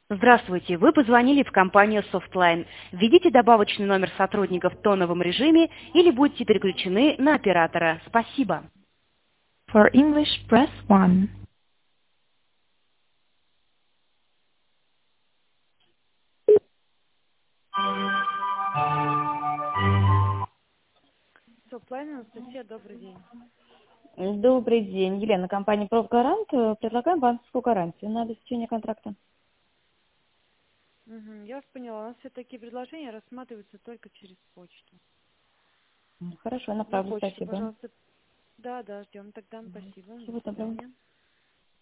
Здравствуйте, вы позвонили в компанию Softline. Введите добавочный номер сотрудника в тоновом режиме или будьте переключены на оператора. Спасибо. For English, press 1. Софтлайн, Анастасия, добрый день. Добрый день, Елена, компания «Профгарант». Предлагаем банковскую гарантию на обеспечение контракта. Я вас поняла. У нас все такие предложения рассматриваются только через почту. Хорошо, На направлю, почту, спасибо. пожалуйста. Да, ждем тогда. Спасибо. До Всего доброго. свидания.